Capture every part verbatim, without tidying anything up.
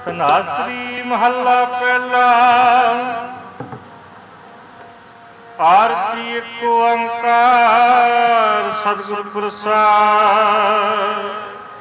ਧਨਾਸਰੀ ਮਹੱਲਾ ਪਹਿਲਾ। ਆਰਤੀ ਏਕ ਓੰਕਾਰ ਸਤਿਗੁਰ ਪ੍ਰਸਾਦਿ।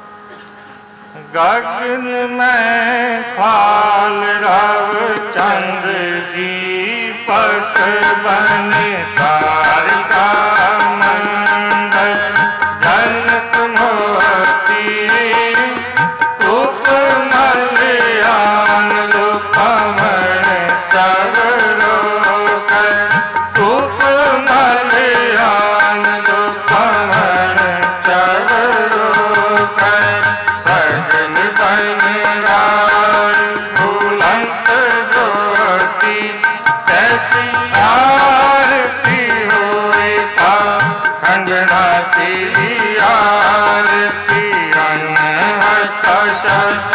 ਗਗਨ ਮੈਂ ਥਾਲ ਰਵ ਚੰਦ ਦੀਪਕ ਬਨ ਤਾਰਿਕਾ ਮੰਡਲ ਜਨਤ ਮੋਤੀ ਧੂਪ ਮਲਿਆਨ ਲੋਕਮਣ ਚਵਰੋ ਕਰ ਧੂਪ ਮਲਿਆਨ ਲੋਕਮਣ ਚਵਰੋ ਕਰ ਸਗਲ ਬਨ ਰਾਜ ਭੁਲੰਤ ਜੋਤੀ ਤੈਸੀ ਆਰਤੀ ਹੋਏ ਤਾ ਖੰਡਣਾ ਤੇਰੀ ਆਰਤੀ ਅਨ ਹਰਕਸ਼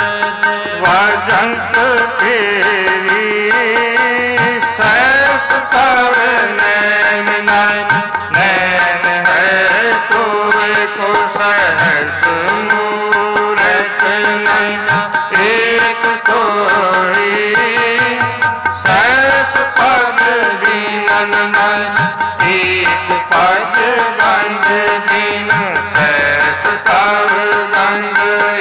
ਵਜੰਤ ਫੇਰੀ ਸੈਸ ਸਭ ਨੈਨ ਨੈਨ ਨੈਨ ਹੈ ਕੋਏ ਕੋ ਸਹਸ ਮੂਰਤ ਨੈਨ ਏਕ ਕੋਈ ਸੈਸ ਪਦ ਦੀਨਨ ਮਨ ਏਕ ਪਦ ਗੰਜ ਦੀਨ ਸੈਸ ਤਵ ਗੰਜ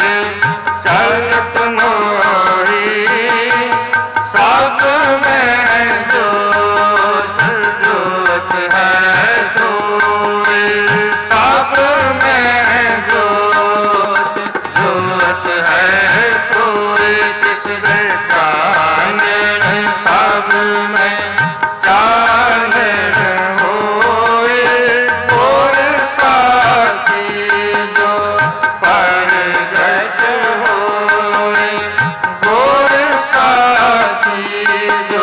ਚਲਤ ਮੋਰੀ ਸਭ ਮੈਂ ਜੋਤ ਜੋਤ ਹੈ ਸੋਏ ਸਭ ਮੈਂ ਜੋਤ ਜੋਤ ਹੈ ਸੋਏ ਕਿਸ ਦੇ ਕਾਨਨ ਸਭ ਮੈਂ ਚਾਨਣ ਹੋਏ ਗੁਰ ਸਾਖੀ ਜੋ ਪਰਗਟ ਹੋਏ ਗੁਰ ਸਾਖੀ ਜੋ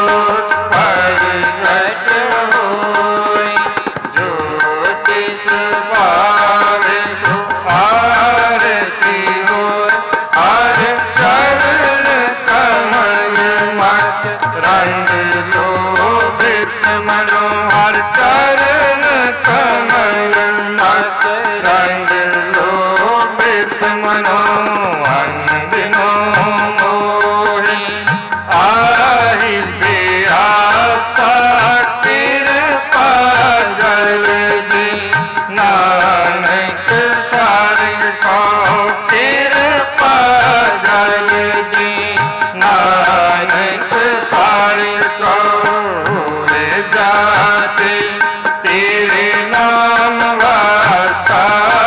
ਪਰਗਟ ਹੋਏ ਜੋ ਤਿਸ ਭਾਵੇ ਸੋ ਆਰਤੀ ਹੋਏ ਹਰ ਚਰਨ ਕਮਲ ਮਤ ਰੰਗ ਲੋਭਿਤ ਮਨੋ ਹਰ ਚਰਨ ਕਮਲ ਮਤ ਰੰਗ ਲੋਭਿਤ ਮਨੋ ਅੰਦਿਨੋ ਮੋਹੀ ਆਹੀ ਪਿਆਸਾ ਕਿਰਪਾ ਜਲਦੀ ਨਾਨਕ ਸਾਰਿ ਕੋ ਕਿਰਪਾ ਜਲਦੀ ਨਾਨਕ ਸਾਰਿ ਕੋ ਹੋਏ ਜਾਤੇ ਤੇਰੇ ਨਾਮ ਵਾਸਾ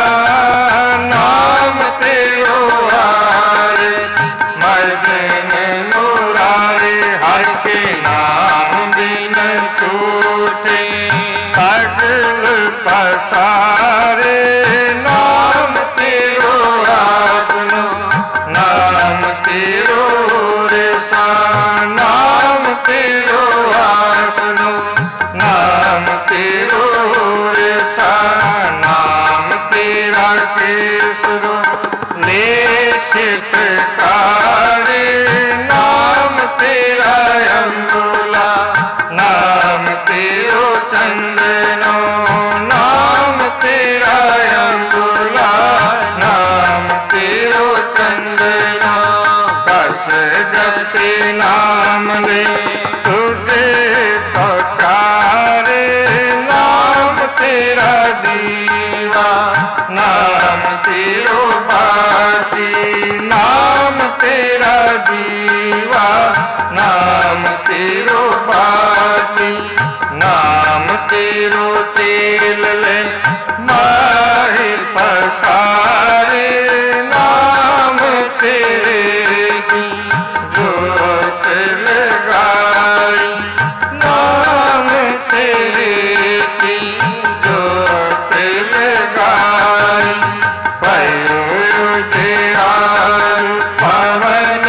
ਨਾਮ ਤੇਰੋ ਹਾਰੇ ਮਰਦਨ ਮੁਰਾਰੇ ਹਰ ਕੇ ਨਾਮ ਬਿਨ ਛੂਟੇ ਸਗਲ ਪਸਾਰੇ ਨਾਮ ਤੇਰੋ ਆਸਨੋ ਨਾਮ ਤੇਰੋ ਰਸਾ ਨਾਮ ਤੇਰੋ ਆਸਨੋ ਨਾਮ ਤੇਰੋ ਰਸਾ ਨਾਮ ਤੇਰਾ ਕੇਸਰੋ ਲੈ ਸਿਤਕਾਰੇ ਨਾਮ ਤੇਰਾ ਅੰਬੁਲਾ ਨਾਮ ਤੇਰੋ ਚੰਦਨੋ ਨਾਮ ਤੇਰਾ ਅੰਬੁਲਾ ਨਾਮ ਤੇਰੋ ਚੰਦਨੋ ਦਸ ਜਪੇ ਨਾਮ ਲੈ ਤੁਝੇ ਪਕਾਰੇ ਨਾਮ ਤੇਰਾ ਦੀਵਾ ਨਾਮ ਤੇਰੋ ਬਾਤੀ ਨਾਮ ਤੇਰਾ ਦੀਵਾ ਨਾਮ ਤੇਰੋ ਬਾਤੀ ਨਾਮ ਤੇਰੋ ਤੇਲ ਲੈ ਮਾਹਿਰ ਪਸਾਰੇ ਨਾਮ ਤੇਰੇ ਕੀ ਜੋਤ ਲਗਾਈ ਨਾਮ ਤੇਰੇ ਕੀ ਜੋਤ ਲਗਾਈ ਭਇਓ ਉਜਿਆਰ ਪਵਨ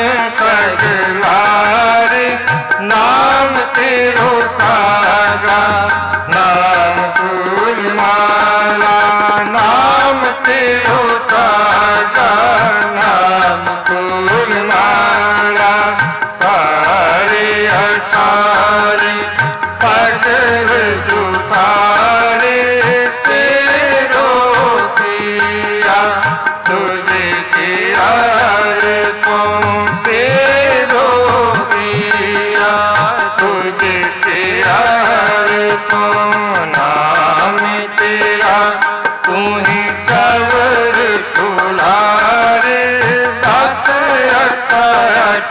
ਸਗਲਾਰੇ ਨਾਮ ਤੇਰੋ ਕਾਗਾ ਨਾਮ ਫੂਲ ਮਾਲਾ ਨਾਮ ਤੇਰੋ ਕਾਗਾ ਨਾਮ ਫੂਲ ਮਾਲਾ ਤਾਰੇ ਅਕਾਰੇ ਸਗਲ ਜੁਠਾਰੇ ਤੇਰੋ ਕੀਆ ਤੁਝੇ ਕੀਆ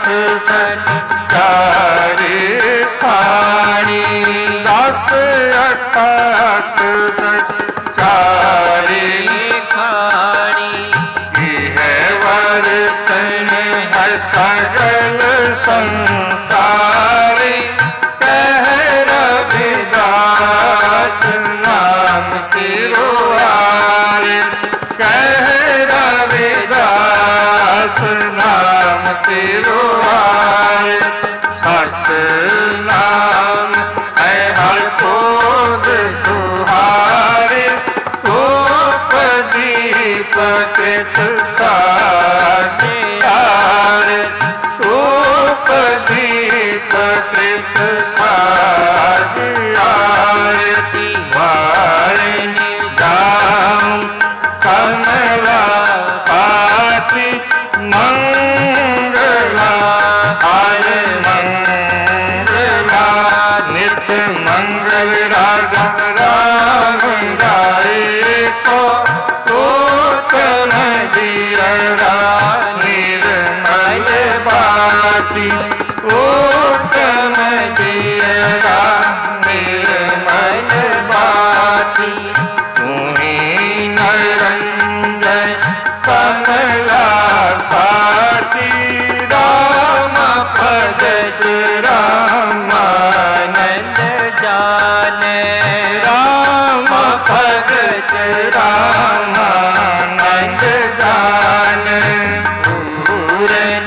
अठ सठ चारि खाणी दस अठ अठ सठ चारि खाणी यह वर्तन है सगल संसारी कह रविदास नाम तिरुआरे कह रविदास नाम तिरुआरे सत नाम है हर खोद तुहारे उपदीप कृत सारे उपदीप कृत सारे वारिणी दाम कमला पाति मंगला आय मंगला नित्य मंगल राजा राम राय को उत्तम दियरा निर्मल बाती उत्तम दियरा निर्मल बाती तुम्हीं निरंजन कमला पाती राम भजत रामानंद जाने राम भजत रामानंद जाने पूरन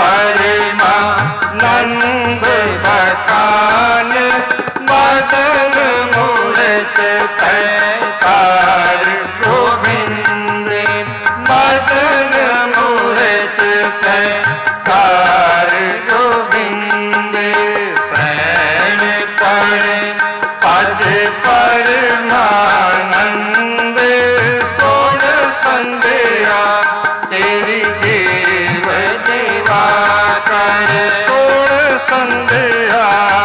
परमानंद बखान मदन मूरत पैकार गोविंद मदन मूरत पैकार गोविंद सैन पर पद परमानंद सोन संध्या तेरी देव देवा कर सोन संध्या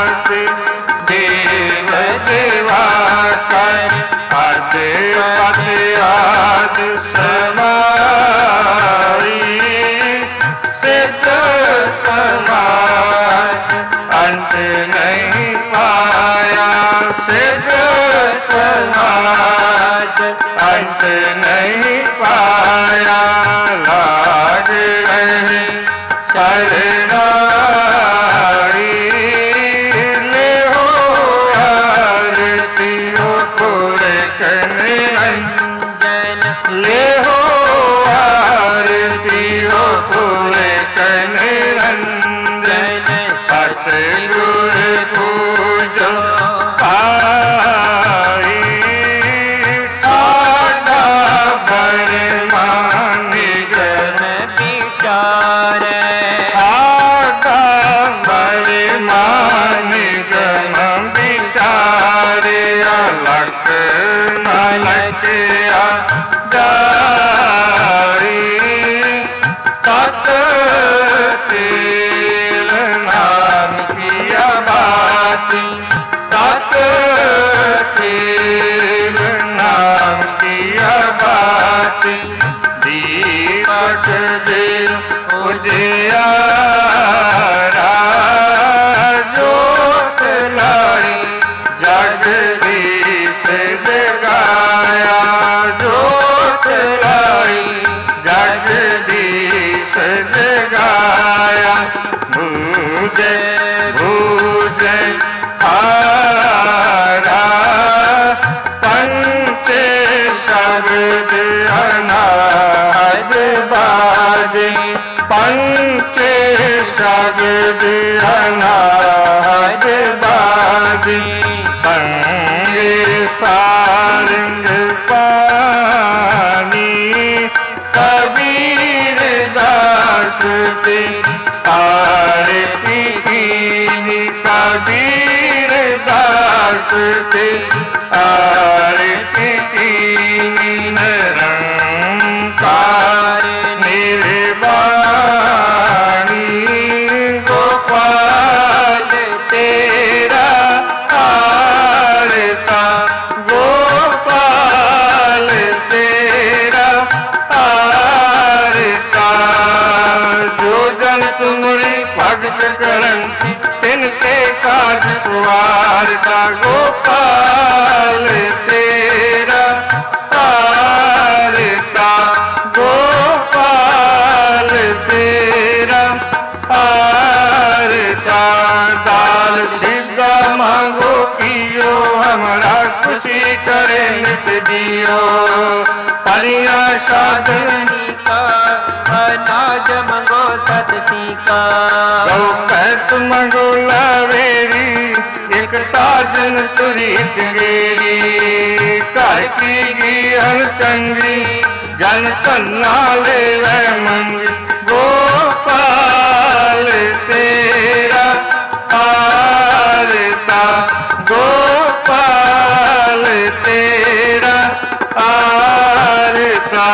देव देवा कर पद पद आद समाई सिद्ध समाज अंत नहीं पाया सिद्ध समाज अंत नहीं पाया लाज रहे शरणाई ले हो आरती हो पुरखन अंजन ले हो आरती हो पुरखन अंजन सतगुर पूजो पाई ठाडा बरमान गण विचारे ठाडा बरमान गण विचारे अलख नलक दारी तत तेल नाम किया बाती तत तेल नाम किया बाती दीपक दिल उजियारा जोत लाई जगदीश जगाया जोत लाई जगदीश जगाया भूजे भूजे हारा पंच शब्द अनाज बाजी पंच शब्द अनाज बाजी संग सारंग पानी कबीर दास की आरती कीनी कबीर दास की आरती कीनी निरंकार निर्वाणी गोपाल तेरा आरता गोपाल तेरा आरता जो जन तुमरी भगत करंती तिन के काज सवारता गोपाल तेरा तारता गोपाल तेरा तारता दाल सिद्धा मांगो कियो हमारा खुशी करे नित जियो हरिया साधनी का अनाज मंगो सतसी का गौ पैस मंगो लावेरी एक ताजन तुरी चंगेरी घर की गियन चंगी जन कन्ना ले वै मंगी गोपाल तेरा तारता गोपाल तेरा तारता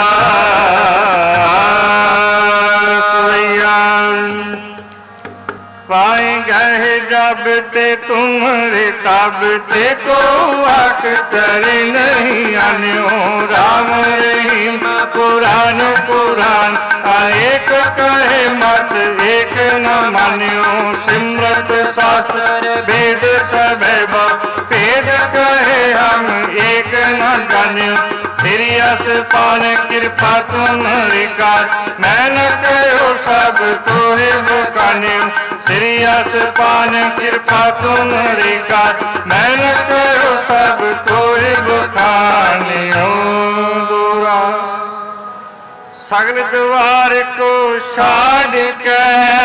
पाए गए जब ते तुम्हारे तब ते को आख करे नहीं आन्यो राम रहीम पुराण पुराण एक कहे मत एक न मान्यो सिमरत शास्त्र वेद सब भेद कहे हम एक न जान्यो सिरियस पान कृपा तुम्हारी कार मैं न कहो सब तोहे बुकान्यो सिरियस पान कृपा तुम्हारी कार मैं न कहो सब तोहे बुकान्यो गोरा सगल द्वार को छाड़ के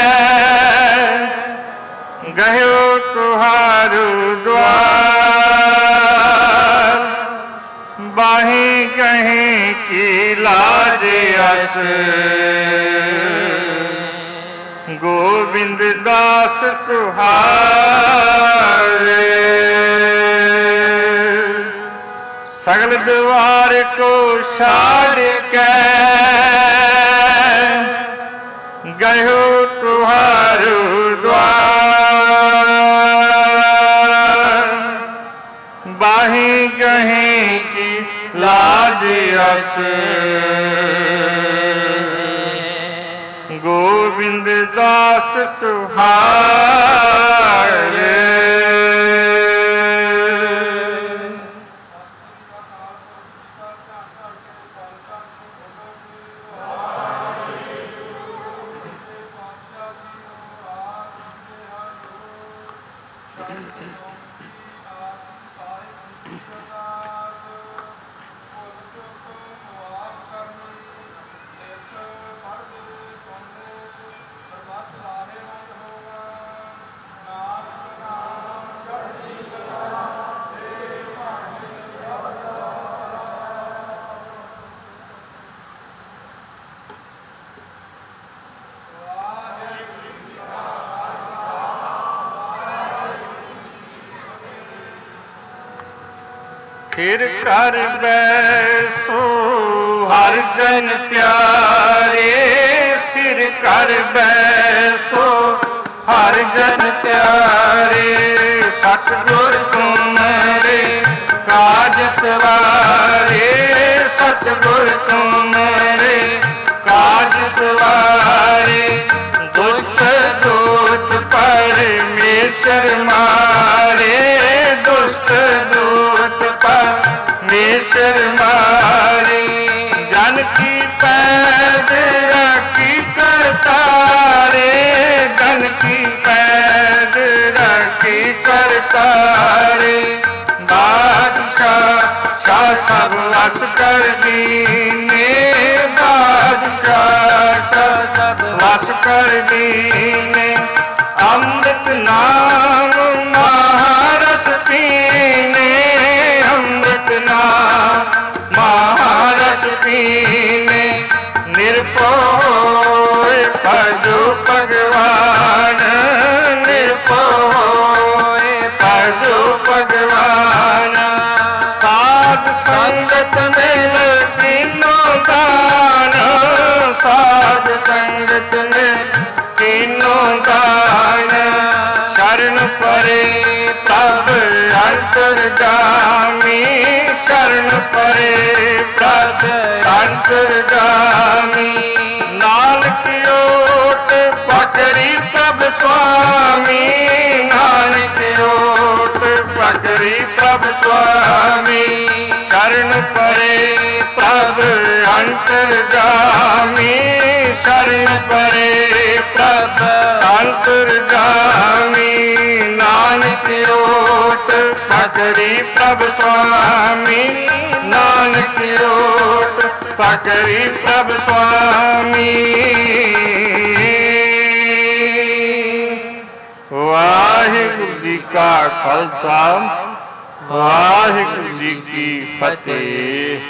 गयो तुहारू द्वार बाही कहीं की लाज अस गोविंद दास सुहारे सगल द्वार को छाड़ के गयो तुहारू द्वार बाही कहीं की लाज अस गोविंद दास सुहारे फिर कर बैसो हर जन प्यारे फिर कर बैसो हर जन प्यारे सतगुर तुम्हारे काज सवारे सतगुर तुम्हारे काज सवारे दुष्ट दूत परमेश्वर मारे दुष्ट दूत परमेश्वर मारे जन की पैद रखी करतारे जन की पैद रखी करतारे बादशाह शाह सब वस कर दीने बादशाह सब वस कर दीने अमृत नाम महारस पीने अमृत नाम महारस पीने निर्भय भजो भगवान निर्भय भजो भगवान साध संगत मिल तीनों दान साध संगत मिल तीनों दान शरण परे तब अंतर्गामी शरण परे तब अंतर्गामी नाल की ओट पकड़ी तब ਸੁਆਮੀ ਨਾਨਕ ਓਟ ਪਕੜੀ ਪ੍ਰਭ ਸੁਆਮੀ ਸ਼ਰਨ ਪਰੇ ਪ੍ਰਭ ਅੰਤਰਜਾਮੀ ਸ਼ਰਨ ਪਰੇ ਪ੍ਰਭ ਅੰਤਰਜਾਮੀ ਨਾਨਕ ਓਟ ਪਕੜੀ ਪ੍ਰਭ ਸੁਆਮੀ ਨਾਨਕ ਓਟ ਪਕੜੀ ਪ੍ਰਭ ਸੁਆਮੀ। ਵਾਹਿਗੁਰੂ ਜੀ ਕਾ ਖਾਲਸਾ ਵਾਹਿਗੁਰੂ ਜੀ ਕੀ ਫਤਿਹ।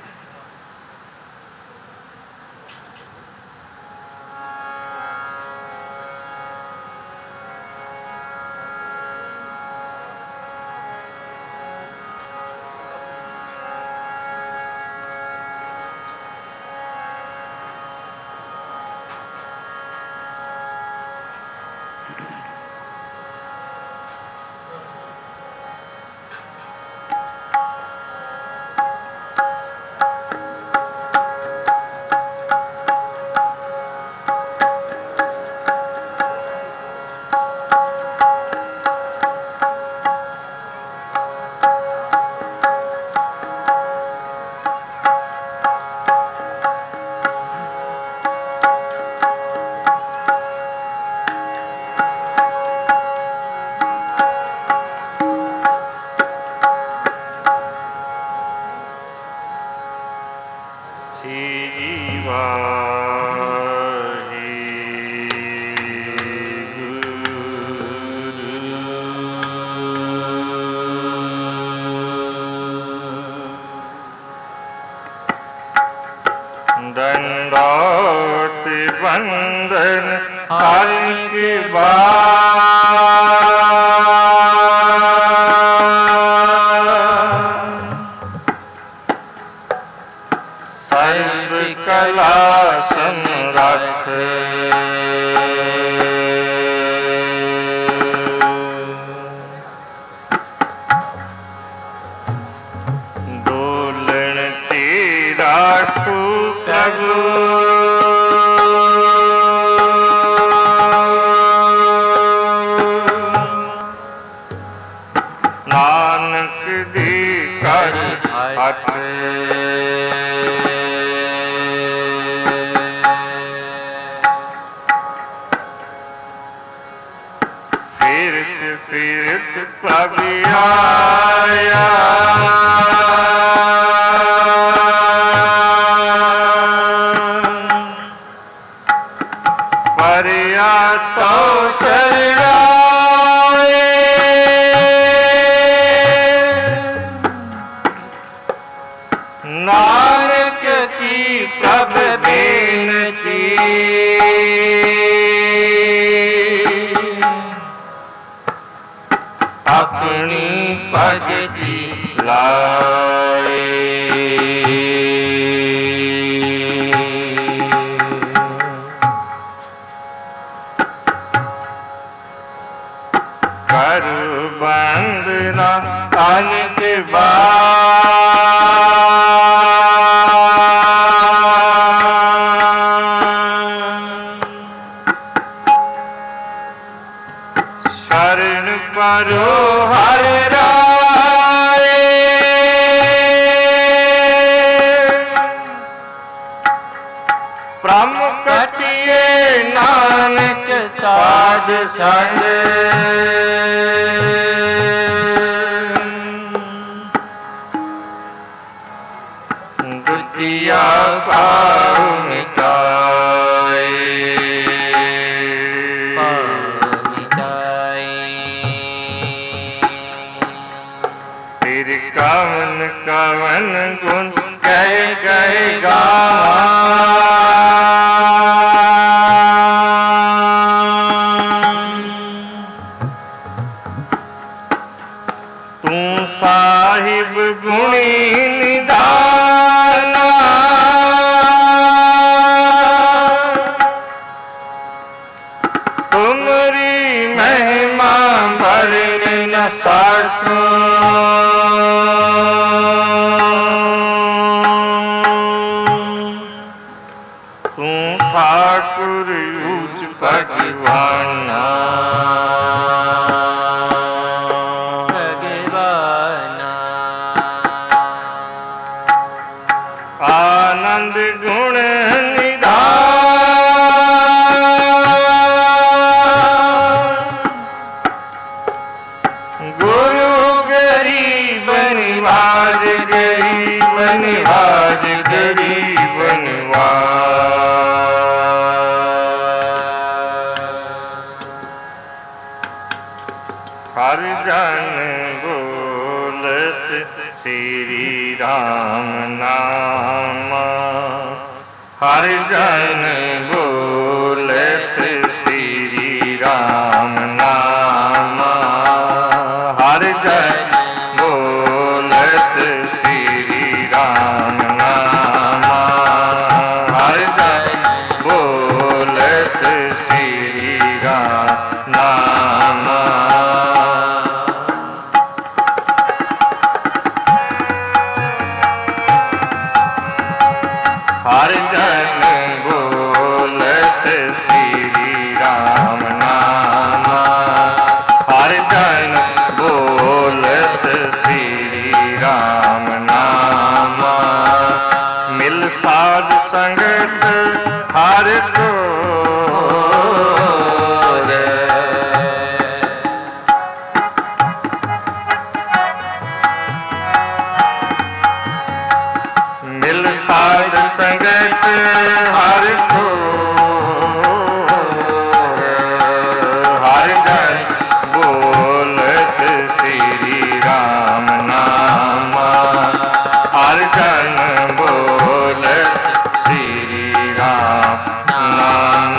दंडोत बंदन हरि के सर्व कला समरथ डोलन तेरा तू प्रभु नानक दी कर हथ फिरत फिरत प्रभु आया परिया तो शरणाए नानक की प्रभ बेनती अपनी भगति लाए। कर बंदना अनंत शरण परो हर राय ब्रह्म कटिए नानक साध संग दुतिया पाऊ मिटाए तेरे कवन कवन गुण गए गए गावा तू साहिब गुणी निधाना तुमरी महिमा भरन न साको तू ठाकुर ऊंच भगवाना भगवाना आनंद गुण निवाज गरीब निवाज गरीब निवाज हर जन बोलत श्री राम नाम हर जन बोलत श्री राम नाम हर जन हर जन बोलत श्री राम नाम हर जन बोलत श्री राम नाम मिल साध संगत हर को मिल साध संगत हर को हर जन बोलत श्री राम नाम हर जन बोलत श्री राम नाम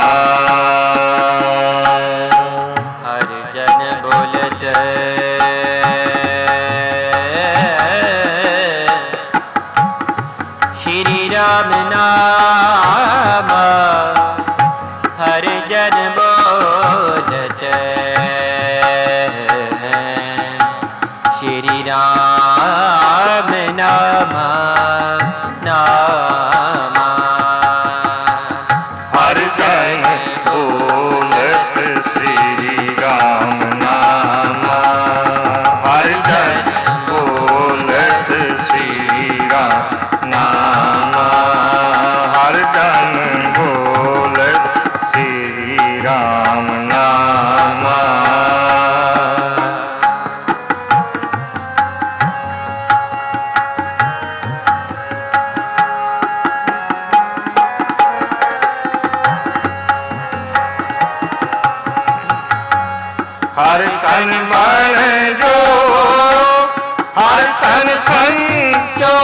हर जन बोलत श्री राम नाम हर जन बोलत श्री राम नाम नाम हर जन बोलत श्री राम नाम हर जन बोलत श्री राम नाम हर जन बोलत श्री राम नाम हर तन बन जो हर तन संचो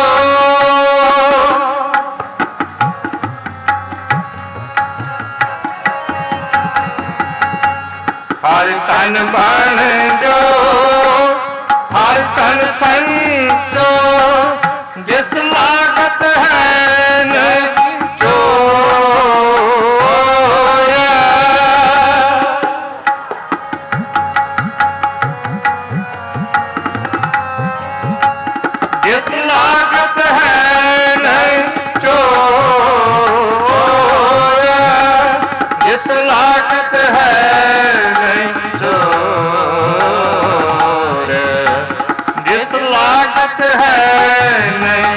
हर तन बन जो हर तन संचो जिस लागत है न जो जिस लागत है नहीं चोर जिस लागत है नहीं चोर जिस लागत है नहीं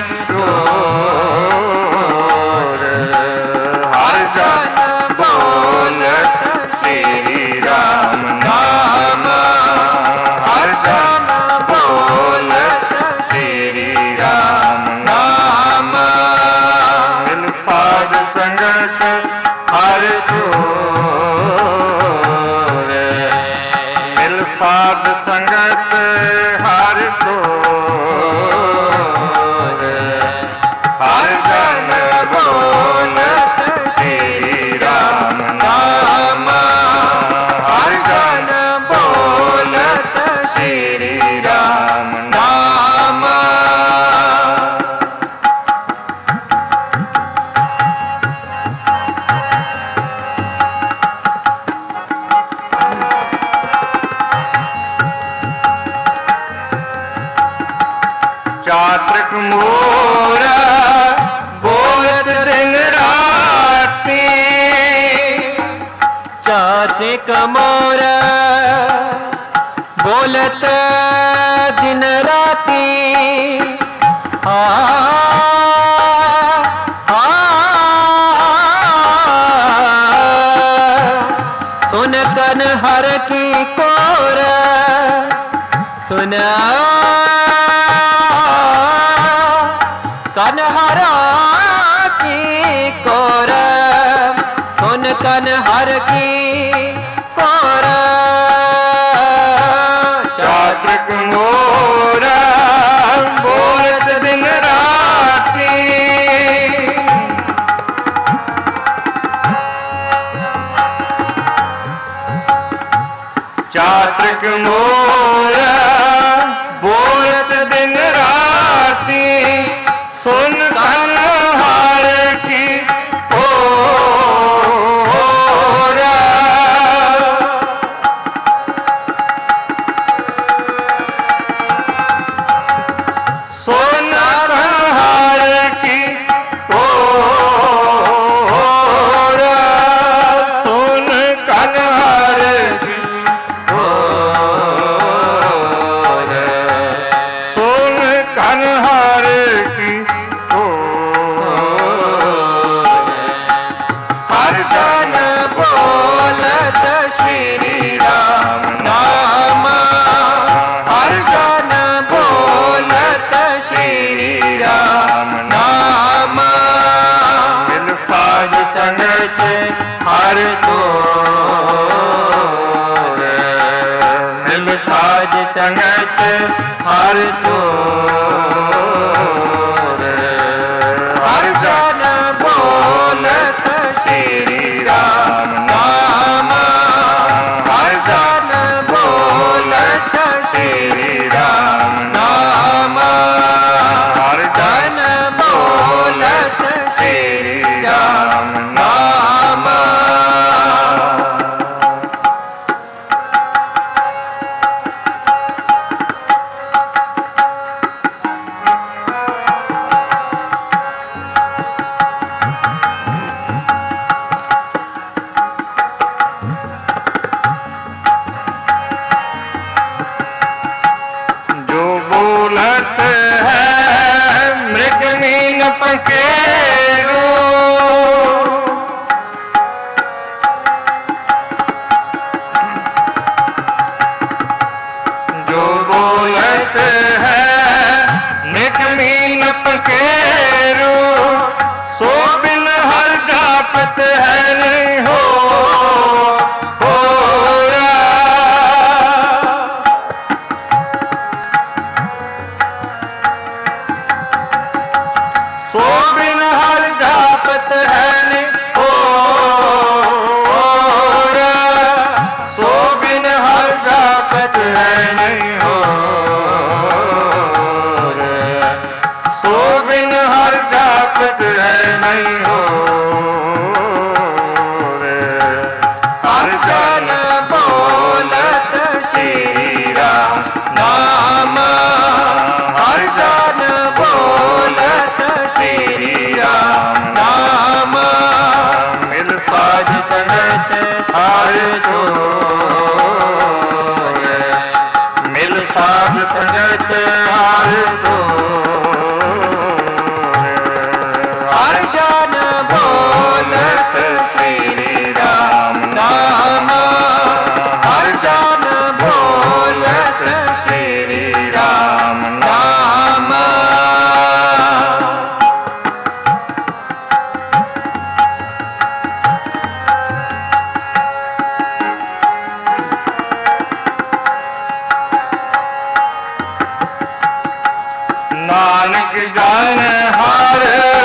चोर हर जन बोलत श्री राम नाम हर जन बोलत श्री राम नाम मिल साध संगत हर को मिल साध संगत हर को हर जन बोलत श्री राम नाम हर जन बोलत श्री राम नाम चातक मोरा बोलत दिन राती चात्रिक मोर बोलत दिन राती आ, आ, सुन कन हर की कोर सुना कन हरा की कोर सुन कन हर की कोर चात्रिक मोर बोलत दिन राती चात्रिक मोर बोलत दिन राती सुन कन हार की हर तो मिल साज संगत हर तो हर जन बोलत श्री राम नाम हर जन बोलत श्री राम नाम हर जन बोलत श्री राम नाम नानक जान हर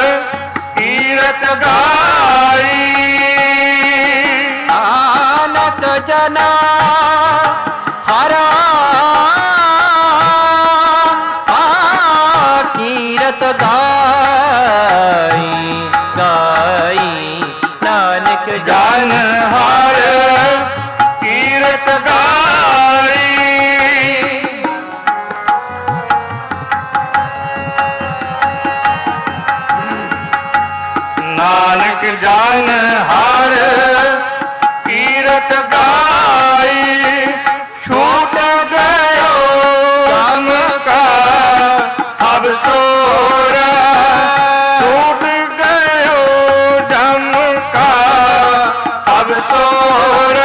कीरत गाई आनत जना हरा कीरत गाई गाई नानक जान हर कीरत गाई नानक जान हर कीरत कीरत गाई छूट गयो गम का सब शोर छूट गयो गम का सब शोर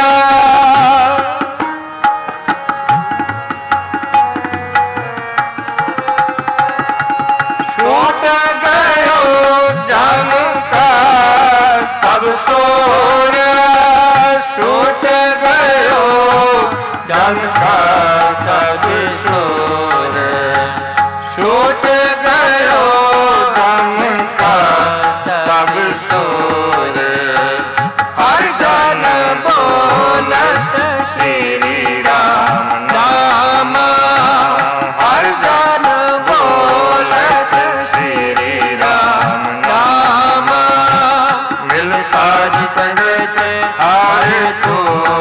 छूट गयो जम का सब शोर छूट गयो जम का सब शोर छूट गयो जम का सब शोर हर जन बोलत श्री राम नाम हर जन बोलत श्री राम नाम मिल साज संगत आए तो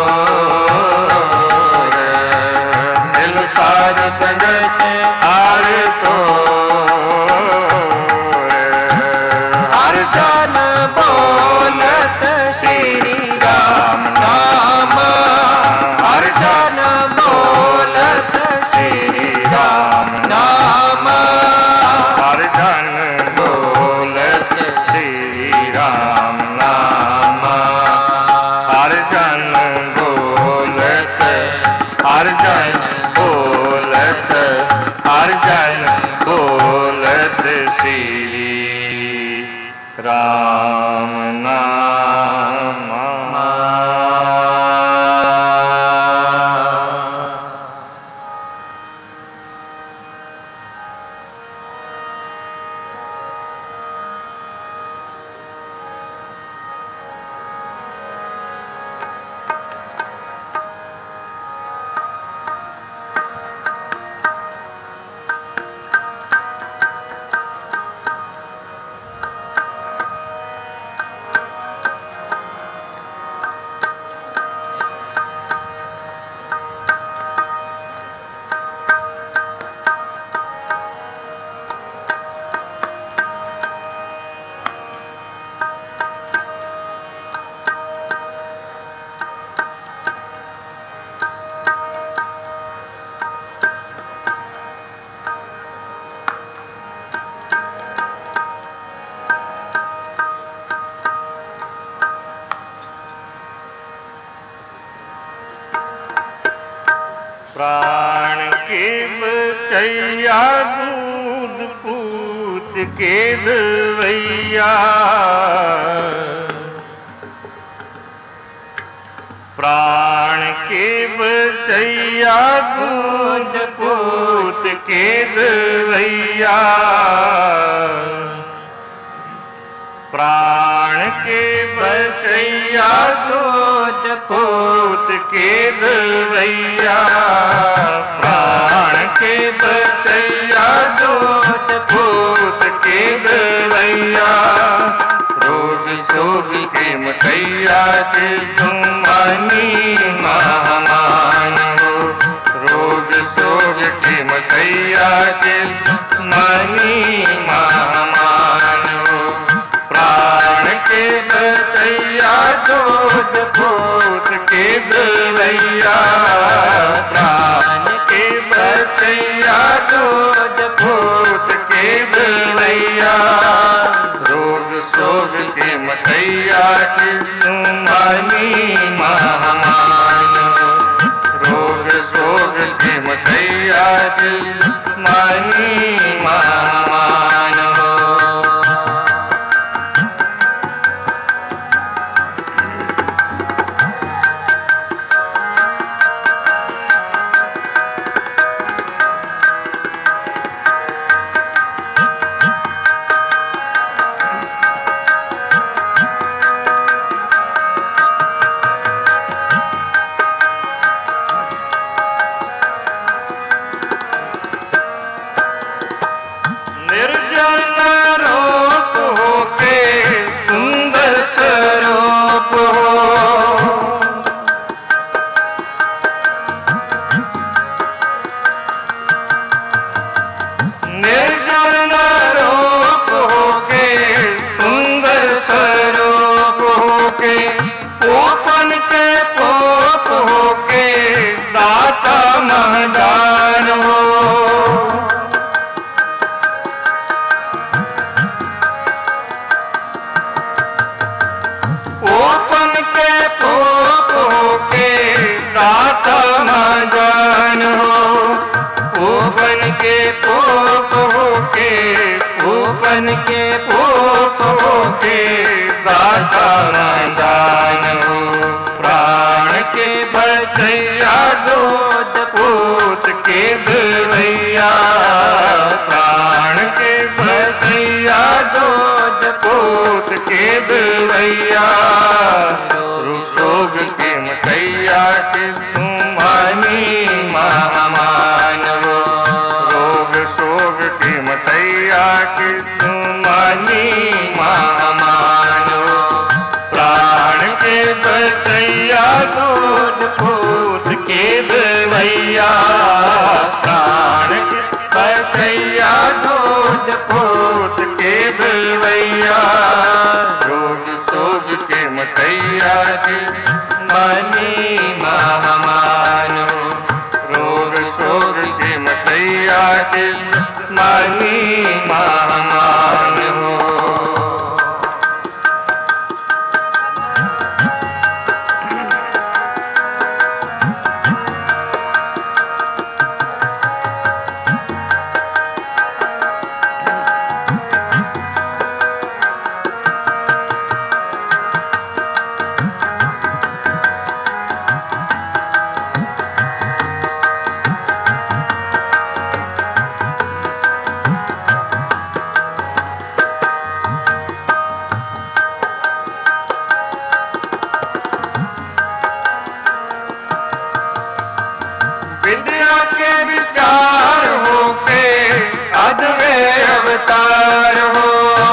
मिल साज संगत आए तो हर जन बोलत श्री राम नाम हर जन बोलत श्री राम नाम हर जन बोलत श्री राम नाम हर जन बोलत हर जन बोलत हर जन बोलत श्री राम नाम प्राण के बचैया दूध पूत के दवैया प्राण के बचैया दूध पूत के दवैया प्राण के बचैया दूध पूत के दवैया प्राण के बचैया दूध पूत के दवैया रोग शोग के मटैया के तुम मानी महामान हो रोग शोग के मटैया के मानी महामान हो प्राण के बचैया दूध पूत के दवैया प्राण के बचैया दूध पूत के दवैया रोग शोग के मटैया के तुम्हारी महामान रोग शोग के मटैया के तुम्हारी महामान हो दाता न जान हो, पूपन के पूप होके, पूपन के पूप होके दाता न जान हो। प्राण के बचैया दूध पूत के दिलैया, प्राण के बचैया दूध पूत के दिलैया। रोग के मटैया के तुमानी महामान हो, रोग सोग के मटैया के तुमानी महामान हो। प्राण के बचैया दूध पूत के दिलैया, प्राण के बचैया दूध पूत के दिलैया। रोग सोग के मटैया के मनी महामान हो, रोग सोग के मटैया के मनी महामान हो। विद्या के विचार होके अद्वै अवतार हो,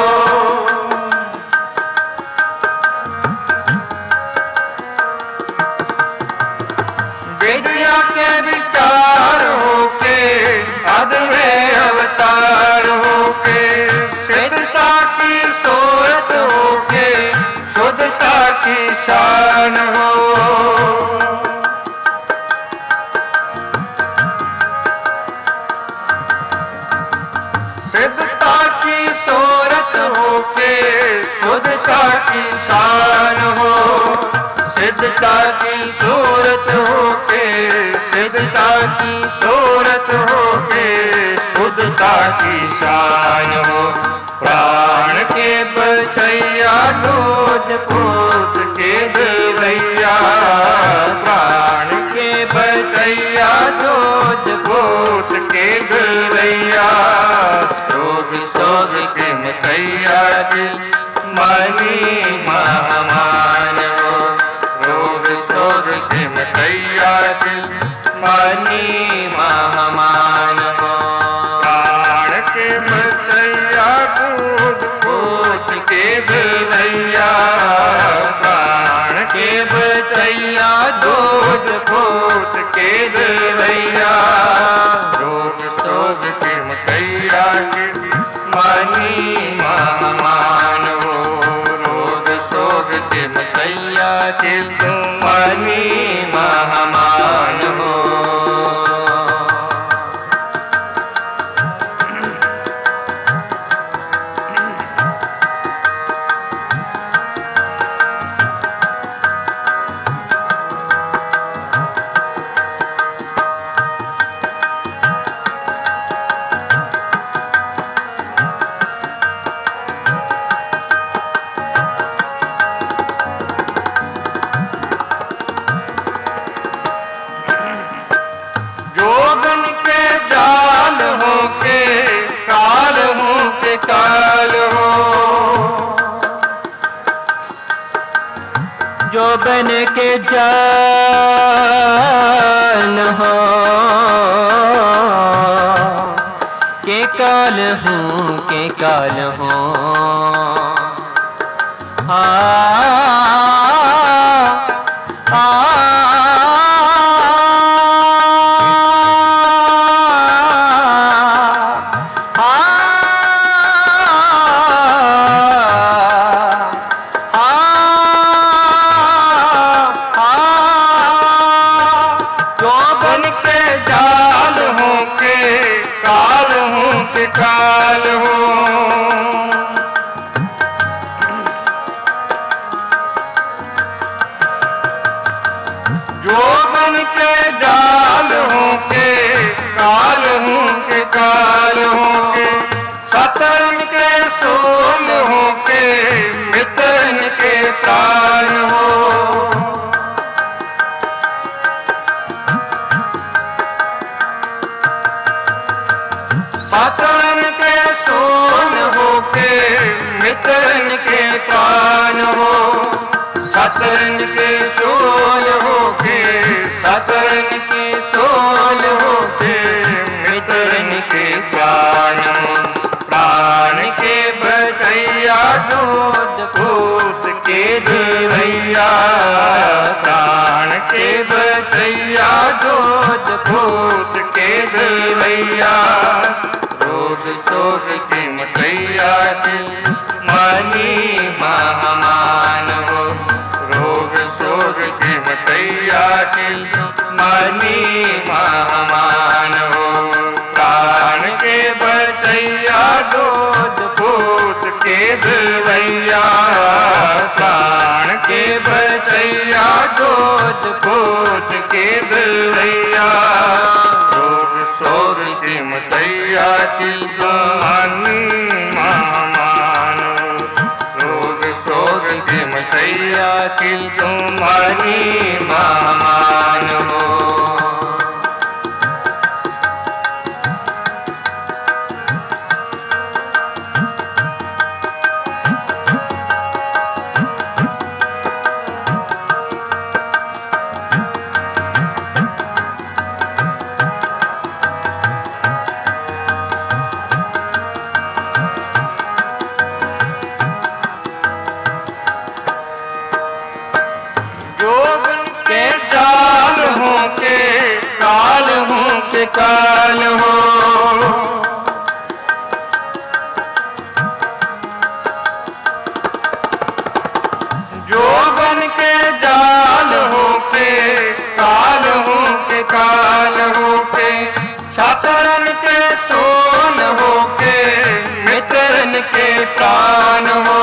विद्या के विचार होके अद्वै अवतार होके। सिद्धता की सूरत होके शुद्धता की शान हो, सिद्धता की सूरत होके शुद्धता की शान हो, सिद्धता की सूरत होके सिद्धता की सूरत होके शुद्धता की शान हो। प्राण के बचैया दूध पूत के दिलैया, प्राण के बचैया दूध पूत के दिलैया। रोग सोग के मटैया के मनी महामान हो, रोग सोग के मटैया के मनी महामान हो। प्राण के मटैया दूध पूत के दिलैया, प्राण के बचैया दूध पूत के दिलैया। रोग सोग के मटैया के मनी महामान हो, रोग सोग के मटैया के मनी महामान हो। जोगन के जाल हो के काल हो के काल हो, जो बन के जान हो के काल हूँ के काल हो। काल हो, जोगन के जाल हूँ के काल हूँ के काल हूँ के सतरन के सोल हूँ के मित्रन के प्राण हो। सतरन के सोल हो के मित्रन के प्राण हो। सतरन के सोल हो के सतरन के सोल हो के मित्रन के प्राण हो। प्राण के बचैया दूध पूत के देवैया। प्राण के बचैया दूध पूत के देवैया। रोग शोक के मिटैया दिल मनी महामान हो। रोग शोक के मिटैया दिल मनी महामान हो। प्राण के बचैया दूध पूत के देवैया। प्राण के बचैया दूध पूत के देवैया। रोग शोक के मिटैया दिल मनी महामान हो। रोग शोक के मिटैया दिल मनी महामान हो। काल हो। जोगन के जाल हो के काल हो के काल हो के सतरन के सोल हो के मित्रन के प्राण हो।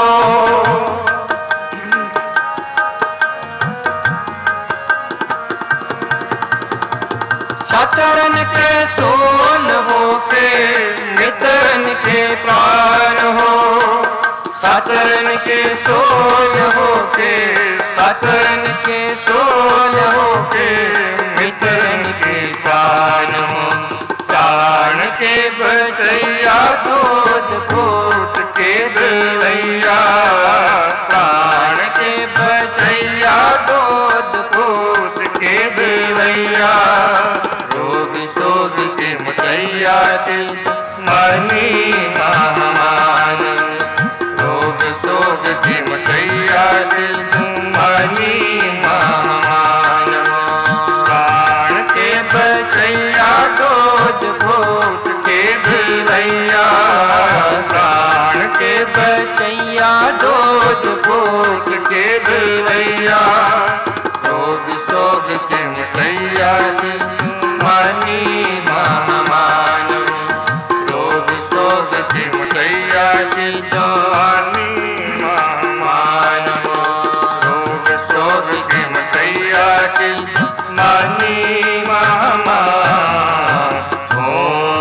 सतरन के सोल हो के मित्रन के प्राण हो। सतरन के सोल हो के सतरन के सोल हो के मित्रन के प्राण हो। प्राण के बचैया दूध पूत के देवैया। प्राण के बचैया दूध पूत के देवैया। रोग शोक के मिटैया दिल मनी महामान। रोग शोक के मिटैया दिल मनी महामान। प्राण के बचैया दूध पूत के देवैया। प्राण के बचैया दूध पूत के देवैया। रोग शोक के मिटैया दिल मनी महामान। रोग शोक के मिटैया दिल मनी महामान। रोग शोक के मिटैया दिल मनी महामान हो।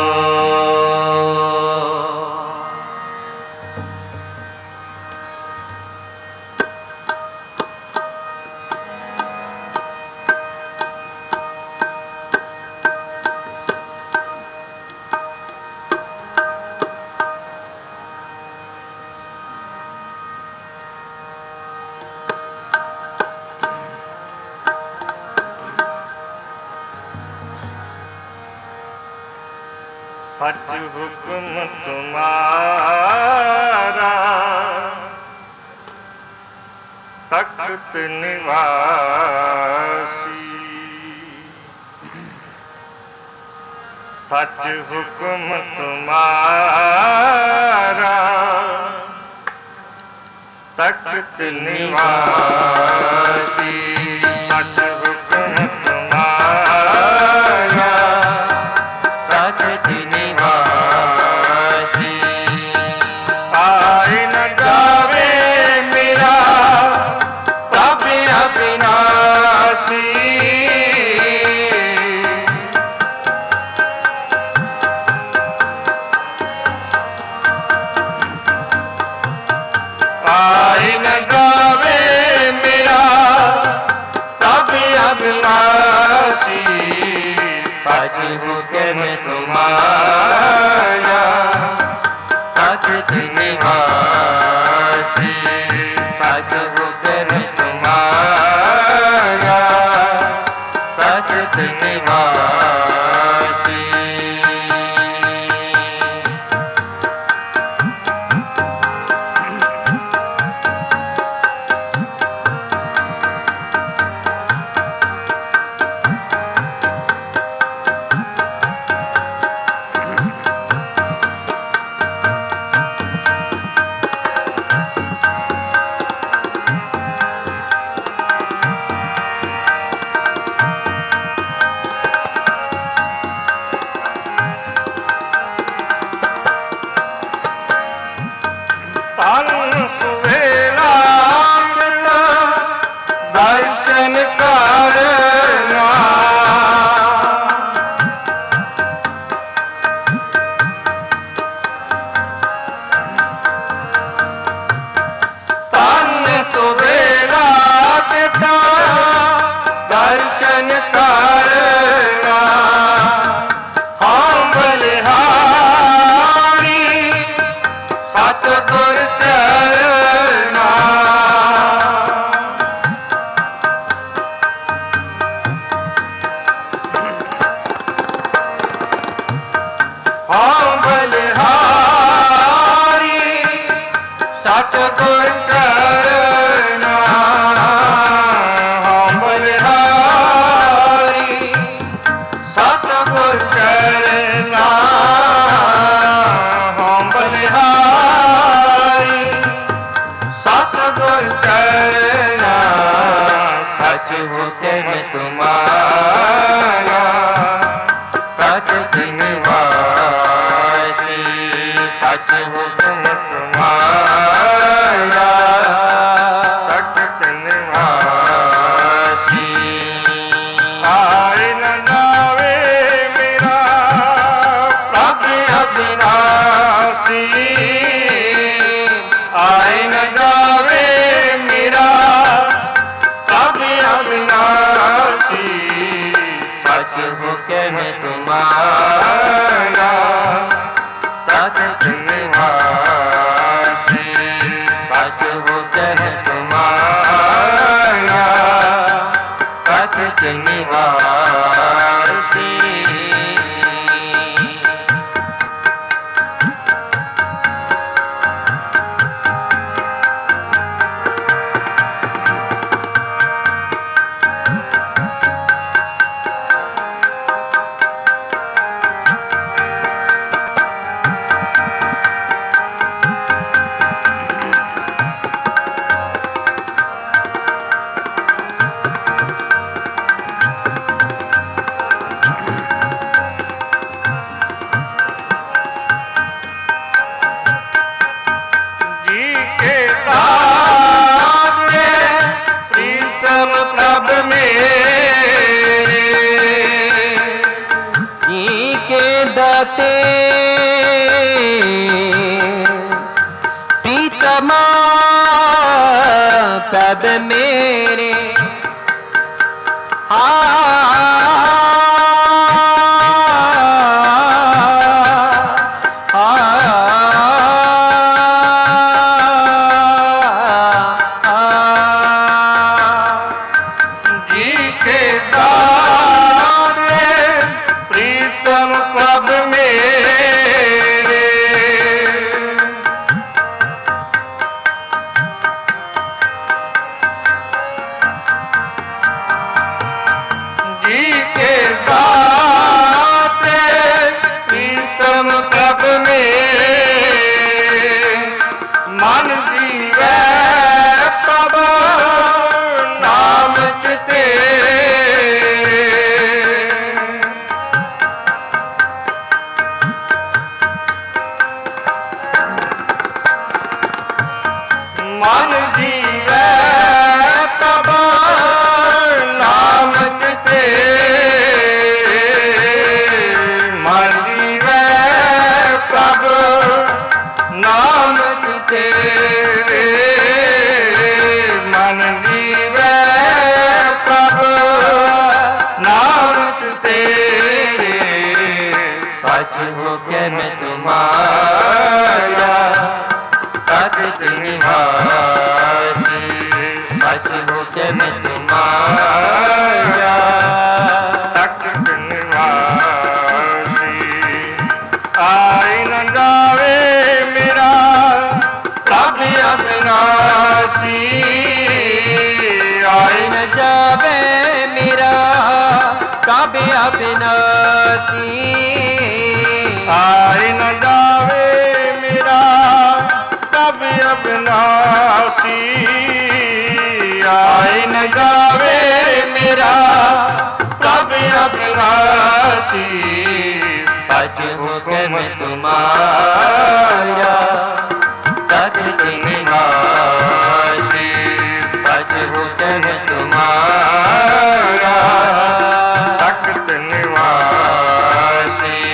सच हुक्म तुम्हारा तख्त निवासी। सच हुक्म तुम्हारा तख्त निवासी। सच हुक्म तुम्हारा तख्त निवासी। आए न गावे मेरा प्रभु अविनाशी। सच हुक्म तुम्हारा तख्त निवासी, सच हुक्म तुम्हारा तख्त निवासी। दर्शन करना, तन सुबेला पिता दर्शन करना, हम बलिहारी सतगुर चरना। हम बलिहारी सतगुर चरना, हम बलिहारी सतगुर चरना, हम बलिहारी सतगुर चरना। सच हुक्म तुम्हारा तख्त निवासी, सच हुक्म तुम्हारा तख्त निवासी। आए न जावे मेरा प्रभु अविनाशी, आए न जावे मेरा प्रभु अविनाशी। सच हुक्म तुम्हारा तख्त निवासी, सच हुक्म तुम्हारा तख्त निवासी। जी के दाते प्रीतम प्रभु मेरे, जी के दाते प्रीतमा प्रभ मेरे, आ जी के दाते प्रीतम प्रभु मेरे, जी के दाते प्रीतम प्रभु मेरे। मन जीवै प्रभु नाम चिते, मन जीवै प्रभु नाम चिते, मन जीवै प्रभु नाम चिते, मन जीवै प्रभु नाम चिते। होकर मैं तुम्हारा तख्त निवासी, सच होकर मैं तुम्हारा तख्त निवासी। आई न जावे मेरा कब अविनाशी, आई न जावे मेरा कब अविनाशी, आई न जावे मेरा कब अविनाशी, आई न जावे मेरा कब अविनाशी। सच होकर मैं तुम्हारा तख्त निवासी, सच होकर मैं तुम्हारा तख्त निवासी।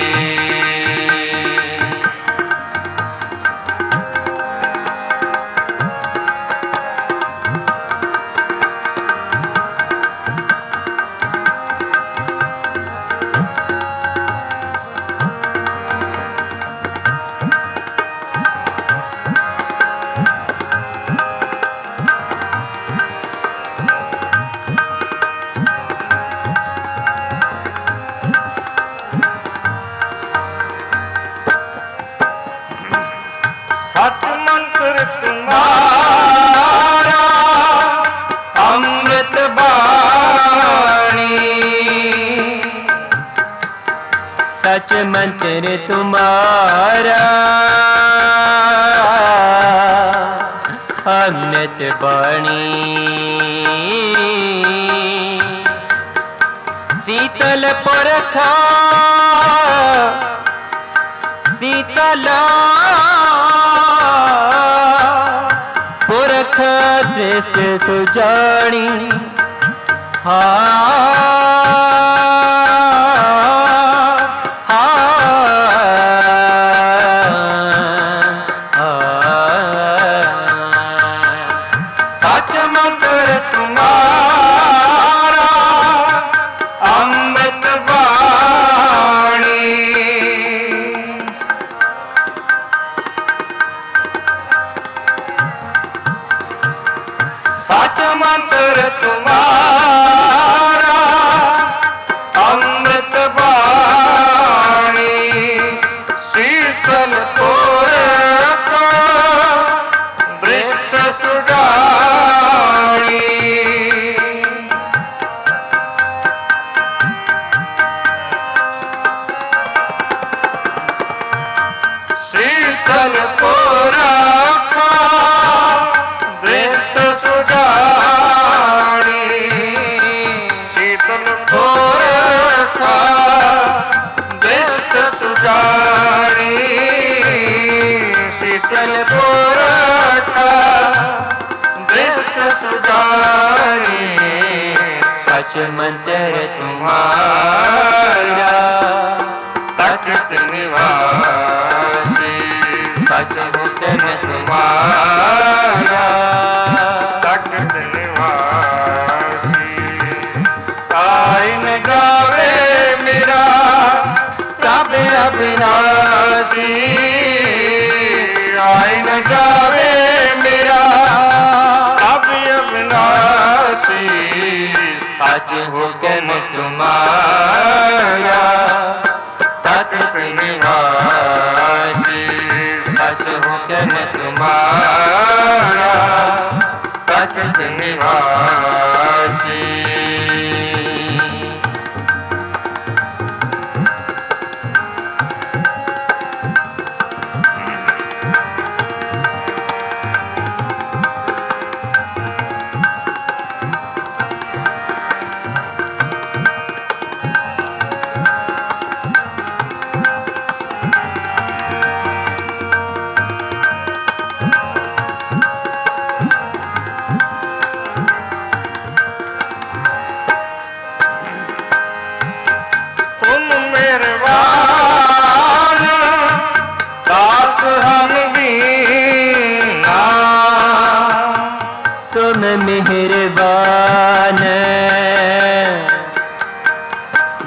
सत मंत्र तुम्हारा अमृत बाणी, सच मंत्र तुम्हारा अमृत बाणी, शीतल पुरखा शीतला पुरख दृष्ट सुजानी, सच मंत्र तुम्हारा अमृत बाणी, सच मंत्र तुम्हारा अमृत बाणी, शीतल पुरख दृष्ट सुजानी, शीतल पुरख दृष्ट सुजानी, शीतल पुरख दृष्ट सुजानी, शीतल पुरख दृष्ट सुजानी। सच मंत्र तुम्हारा तख्त निवासी, सच होकर मैं तुम्हारा तख्त निवासी। आई न गावे मेरा कब अविनाशी, आई न गावे मेरा कब अविनाशी। सच होकर मैं तुम्हारा तख्त निवासी, सच होकर मैं तुम्हारा तख्त निवासी।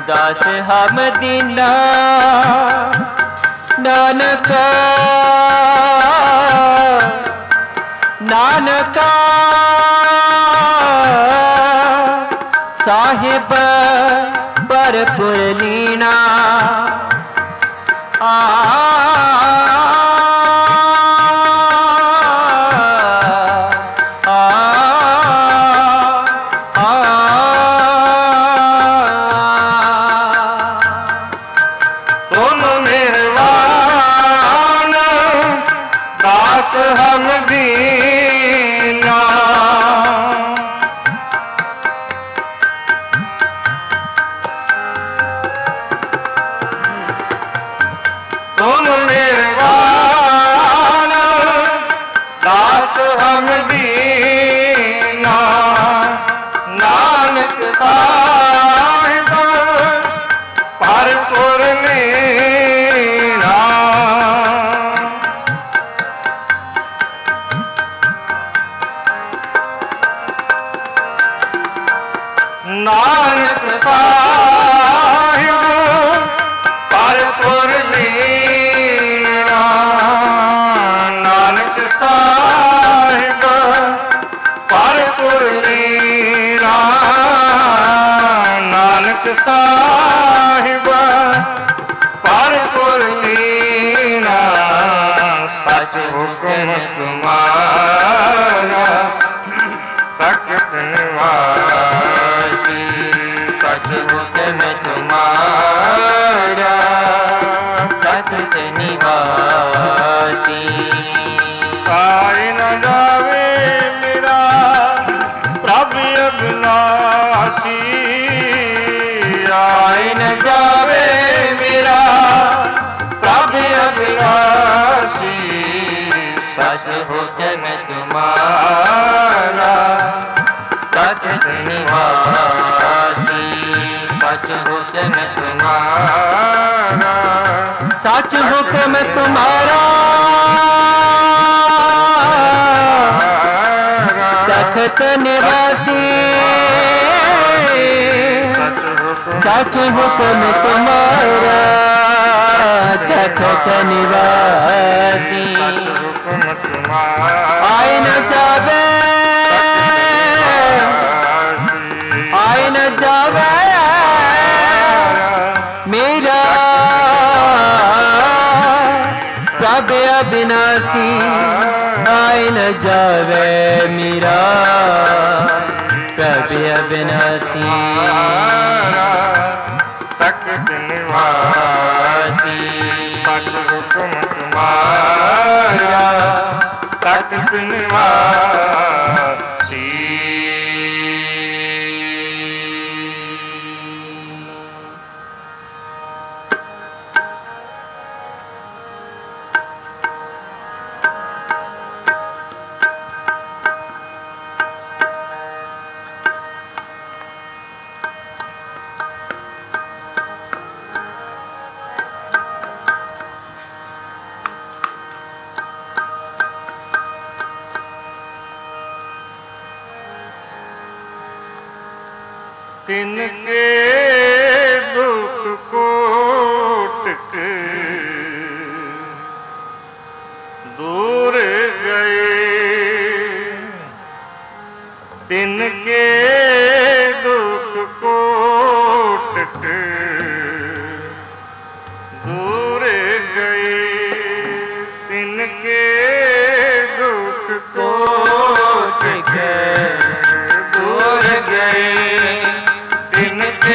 दास हम दीना नानका नानका साहिब बरपुर लीना आ हम दीना तुम निर्वाण दास हम दीना नानक साहिब भरपुर लीना नानक साहिब भरपुर लीना नानक साहिब भरपुर लीना नानक साहिब भरपुर लीना सच हुक्म तुम्हारा तख्त निवासी सच हुक्म तुम्हारा तख्त निवासी आए न जावे मेरा प्रभु अविनाशी आए न जावे मेरा प्रभु अविनाशी सच हुक्म तुम्हारा तख्त निवासी सच हुक्म तुम्हारा सच हुक्म तुम्हारा तख्त निवासी सच हुक्म तुम्हारा तख्त निवासी आए न जावे आए न जावे मेरा प्रभु अविनाशी आए न जावे मेरा प्रभु अविनाशी तख्त निवासी सच हुक्म तुम्हारा तख्त निवासी तिनके दुख कोटक दूर गए तिनके दुख कोटक दूर गए तिनके दुख कोटक दूर गए तिनके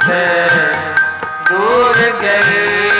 दूर गए।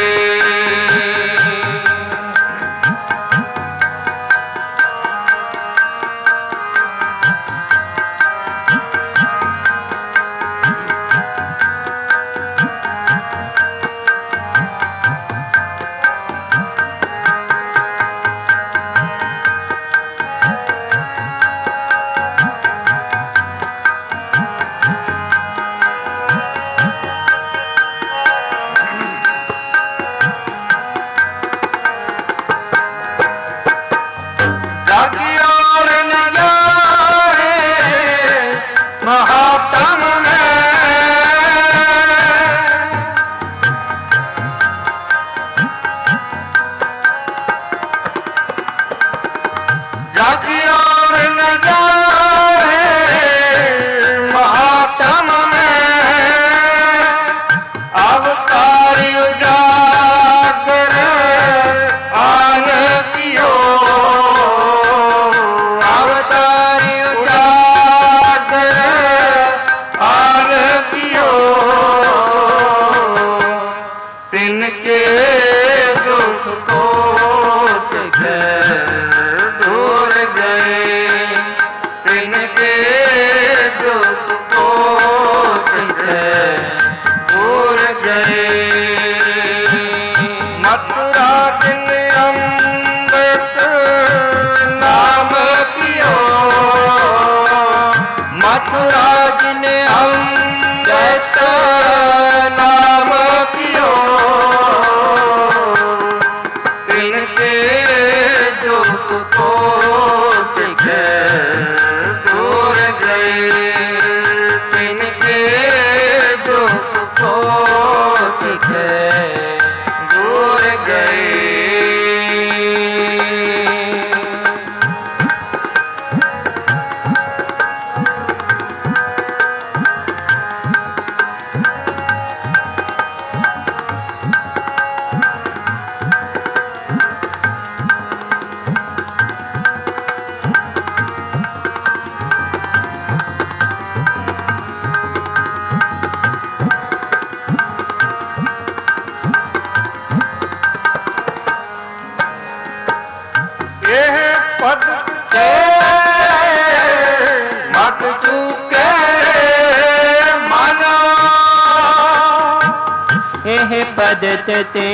पदत ते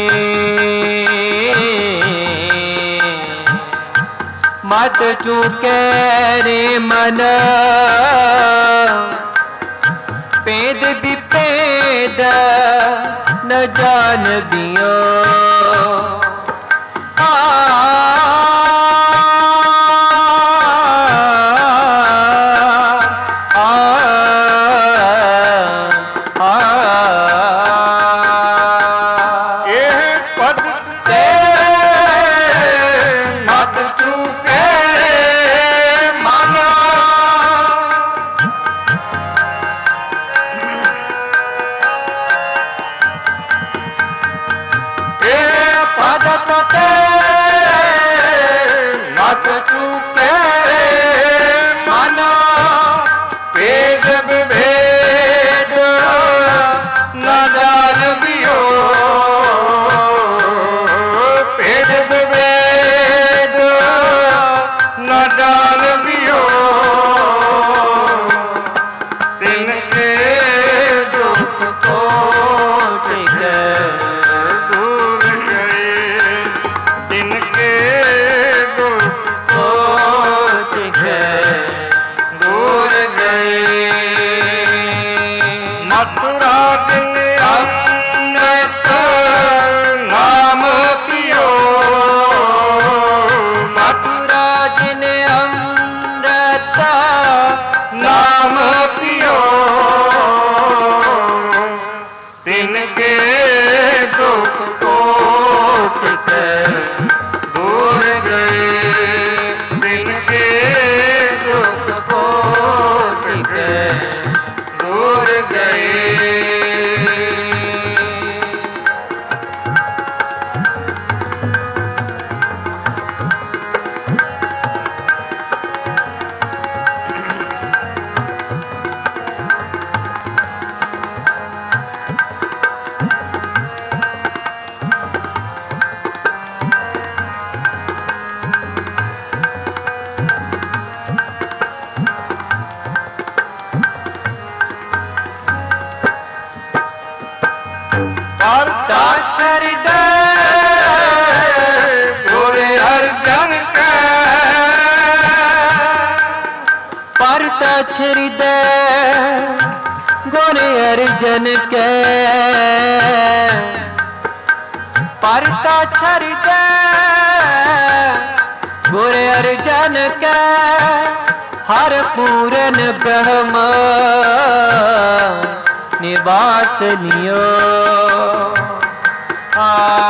मत चूके रे मन पेद विपेद न जान दियो Oh हृदय गुण अर्जन के परता हृदय गुण अर्जन के हर पूरन ब्रह्म निवास नियो आ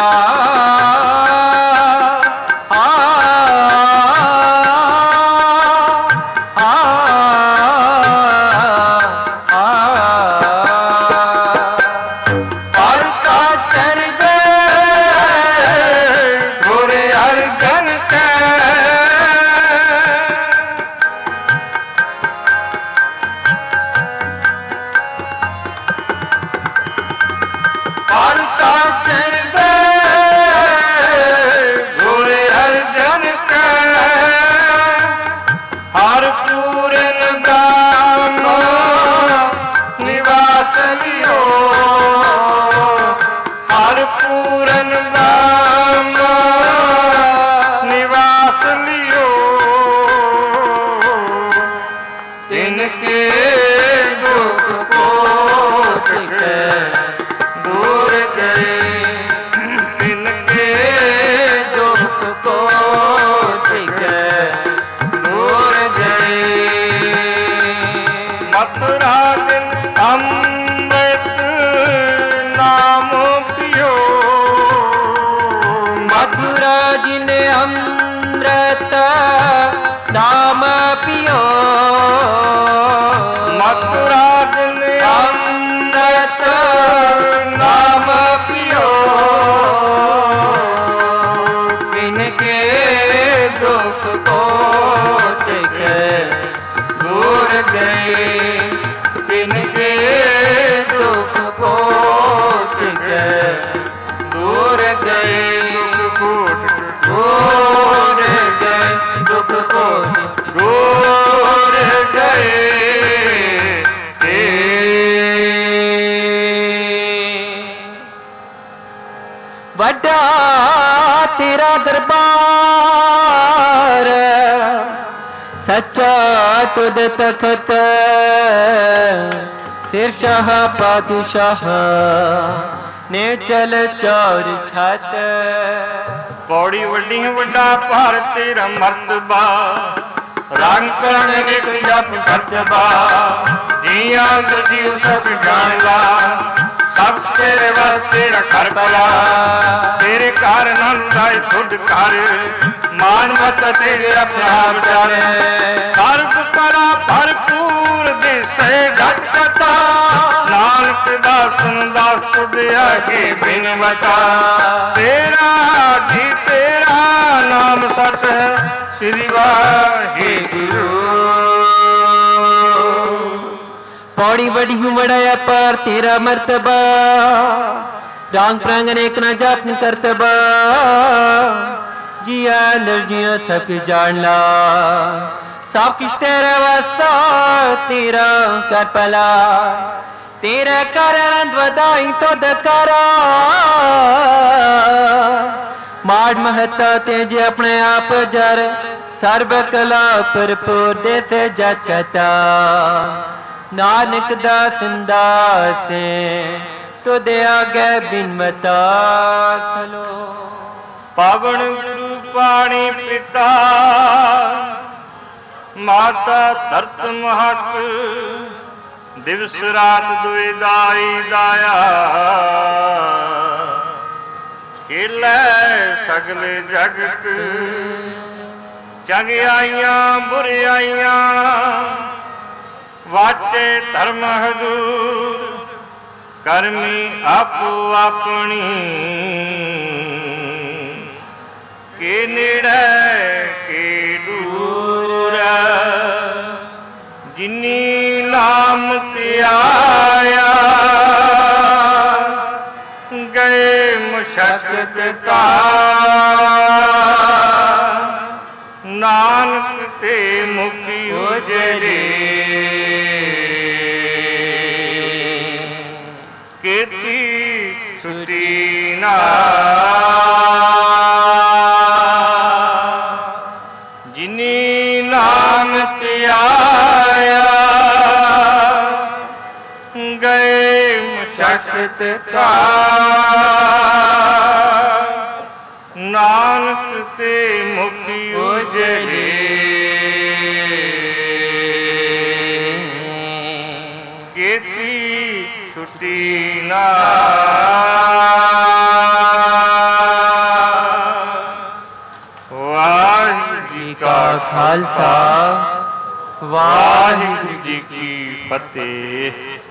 नाम पियो मथुरा दिन अमृत नाम पियो इनके दुख को दूर गए इनके दुख को दूर गए दूर गए दुख को दूर गए वड्डा तेरा दरबार सच्चा तुद तखत सिर शाह पातशाह ने चल चौर छत पौड़ी वड्डी वड्डा भार तेरा मर्तबा रंग करण एक जप करतबा जिया जीव सब जानला सब तेरे वास्ते रखर पला तेरे घर नाल लाए खुद कर मान मत तेरे अपना विचार सर्व करा भरपूर दिसे घटता नानक दासन दास तुद आगे बिन बता तेरा जी तेरा नाम सत है श्री वाहिगुरु पौड़ी बड़ी हूँ बड़ाया पर तेरा मर्तबा डांग प्रांग अनेक न जाप करतबा जिया नरजिया थक जान ला सब किश तेरा वास्ता तेरा कर पला तेरा कर आनंद वदाई तो दकारा माड़ महता तेजे अपने आप जर सर्व कला भरपूर देते जचता नानक दास दासे तो दे आगे बिन मता चलो पावन गुरु पाणी पिता माता धरत महक दिवस रात दुई दाई दाया खेलै सगले जगत चंगियाइयां बुरियाइयां वाचे धर्म हजूर करमी आपो अपनी के नेड़े के दूर जिनी नाम त्याया गए मुशक्कत का नानक ते मुक्ति उजरे केती सुती ना जिनी नाम त्याया ਸਤਿਕਾਰ ਨਾਨਕ ਤੇ ਮੁਕਤੀ ਉਜਲੇ ਕੀਤੀ ਛੁੱਟੀ ਨਾ ਵਾਹਿਗੁਰੂ ਜੀ ਕਾ ਖਾਲਸਾ ਵਾਹਿਗੁਰੂ ਜੀ ਕੀ ਫਤਿਹ।